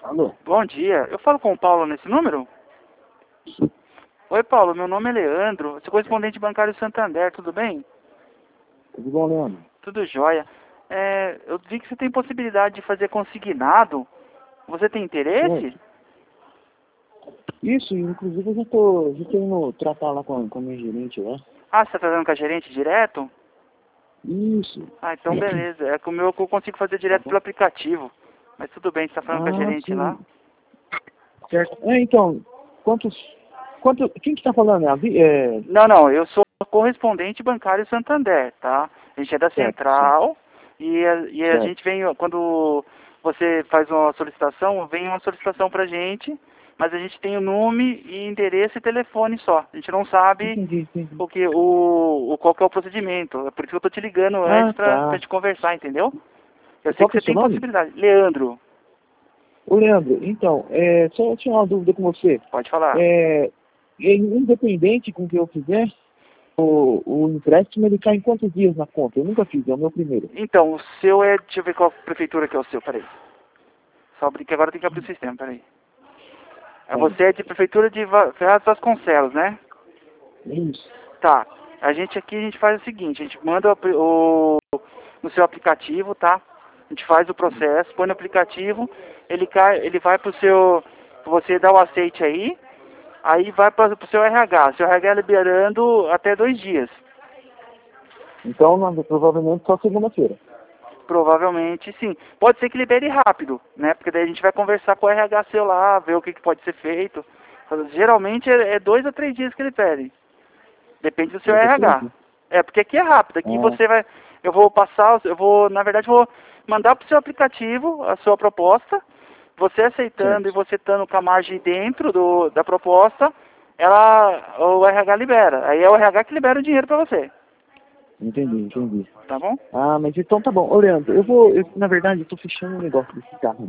Alô? Bom dia. Eu falo com o Paulo nesse número? Oi, Paulo. Meu nome é Leandro. Sou correspondente bancário Santander. Tudo bem? Tudo bom, Leandro? Tudo jóia. Eu vi que você tem possibilidade de fazer consignado. Você tem interesse? Certo. Isso, inclusive eu já tô indo tratar lá com a minha gerente lá. Ah, você está fazendo com a gerente direto? Isso. Ah, então beleza. É que o meu que eu consigo fazer Tá direto bom. pelo aplicativo. Mas tudo bem, você está falando com a Ah, gerente lá? sim. Certo. Então, quem que tá falando? Não. Eu sou correspondente bancário Santander, tá? A gente é da Certo, sim. central e a Certo. gente vem, quando você faz uma solicitação, vem uma solicitação pra gente, mas a gente tem o nome e endereço e telefone só. A gente não sabe Entendi. qual que é o procedimento. É por isso que eu tô te ligando antes Ah, pra tá. gente conversar, entendeu? Eu sei Qual que que é você o seu tem nome? possibilidade. Leandro, Ô, Leandro, então, só eu tinha uma dúvida com você. pode falar. É, independente com o que eu fizer, o empréstimo ele cai em quantos dias na conta? Eu nunca fiz, é o meu primeiro. Então, o seu é... Deixa eu ver qual prefeitura que é o seu, peraí. Só abrir que agora tem que abrir o sistema, peraí. Tá. Você é de prefeitura de Ferraz Vasconcelos, né? Isso. Tá. A gente aqui, a gente faz o seguinte, a gente manda no seu aplicativo, tá? A gente faz o processo, põe no aplicativo, ele vai pro seu, você dá o aceite aí vai pro seu RH. Seu RH liberando até 2 dias. Então, provavelmente só segunda-feira. Provavelmente sim. Pode ser que libere rápido, né? Porque daí a gente vai conversar com o RH seu lá, ver o que pode ser feito. Geralmente é 2 a 3 dias que ele pede. Depende do seu 2 a 3 RH. dias. É, porque aqui é rápido. Aqui Ah, você vai. Na verdade, vou mandar pro seu aplicativo a sua proposta. Você aceitando e certo. você estando com a margem dentro da proposta, o RH libera. Aí é o RH que libera o dinheiro para você. Entendi. Tá bom? Ah, mas então tá bom. Ô, Leandro, na verdade, eu tô fechando um negócio desse carro.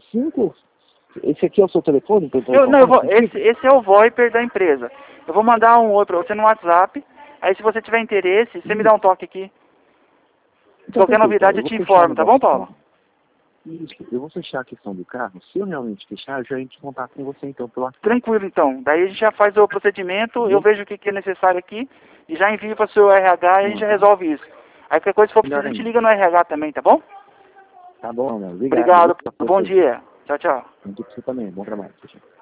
Esse aqui é o seu telefone pra eu entrar em Não, contato contigo? esse é o VoIP da empresa. Eu vou mandar um oi para você no WhatsApp. Aí se você tiver interesse, você me dá um Isso. toque aqui. Então, Qualquer perfeito. Ó, novidade eu eu vou te fechar o informo, tá bom, negócio do Paulo? carro. Isso. Eu vou fechar a questão do carro. Se eu realmente fechar, eu já entro em contato com você, então, pelo WhatsApp. Tranquilo, então. Daí a gente já faz o procedimento, eu Entendeu? vejo o que é necessário aqui e já envio para o seu RH e a gente já Tá. resolve isso. Aí qualquer coisa, se for Melhor preciso, a gente ainda. liga no RH também, tá bom? Tá bom, Leandro. Obrigado. Eu vou Obrigado, ficar com bom você. dia. Tchau, tchau. Muito pra você também. Bom trabalho. Tchau.